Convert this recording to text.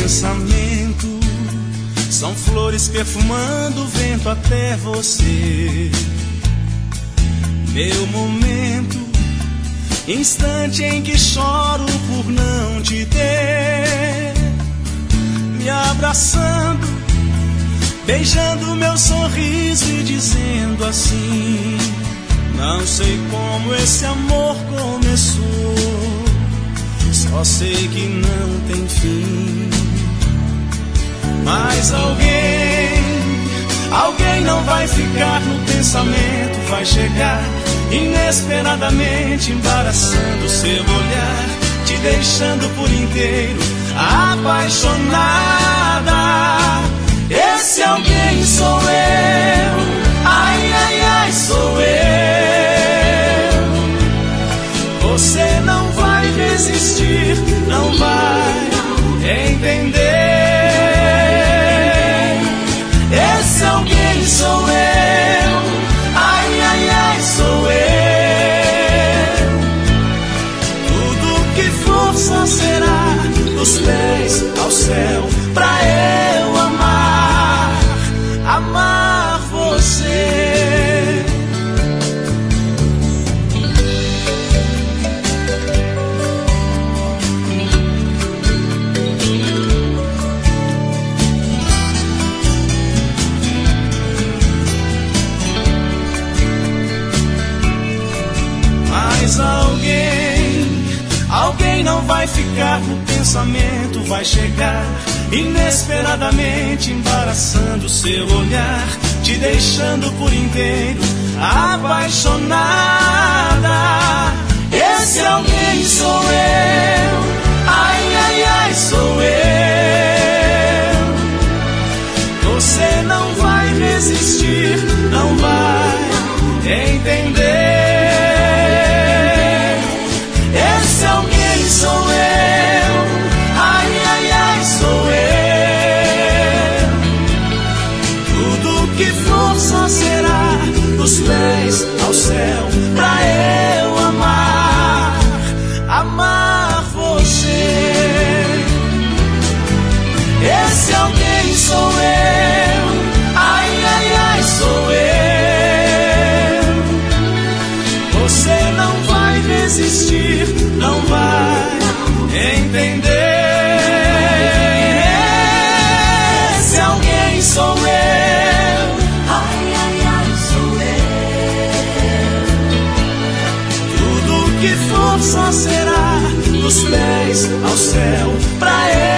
pensamento são flores perfumando o vento até você. Meu momento, instante em que choro por não te ter, me abraçando, beijando meu sorriso e dizendo assim: não sei como esse amor começou, só sei que não tem fim. Mas alguém não vai ficar no pensamento, vai chegar inesperadamente, embaraçando seu olhar, te deixando por inteiro apaixonada. Esse alguém sou eu, ai, ai, ai, sou eu. Você não vai resistir, não vai entender. Esse alguém sou eu, ai, ai, ai, sou eu. Tudo que for só será dos pés ao céu, pra eu amar você. Mas alguém não vai ficar no pensamento, vai chegar inesperadamente, embaraçando seu olhar, te deixando por inteiro apaixonada. Esse alguém sou eu, ai, ai, ai, sou eu. Você não vai resistir, não vai entender. Esse alguém sou eu, ai, ai, ai, sou eu. Tudo que for só será dos pés ao céu, pra eu amar você. Esse alguém sou eu, ai, ai, ai, sou eu. Você não vai resistir, não vai entender. Esse alguém sou eu, ai, ai, ai, sou eu. Tudo que for só será dos pés ao céu, pra eu